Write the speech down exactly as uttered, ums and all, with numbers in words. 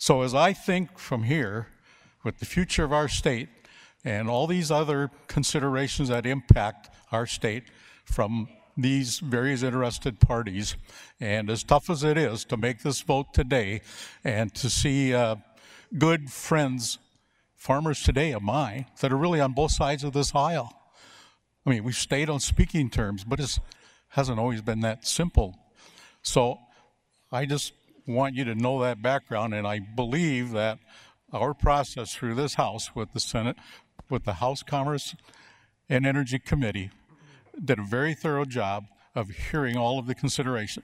So as I think from here, with the future of our state and all these other considerations that impact our state from these various interested parties, and as tough as it is to make this vote today and to see uh, good friends, farmers today of mine, that are really on both sides of this aisle. I mean, we've stayed on speaking terms, but it hasn't always been that simple. So I just want you to know that background, and I believe that our process through this House with the Senate, with the House Commerce and Energy Committee, did a very thorough job of hearing all of the considerations.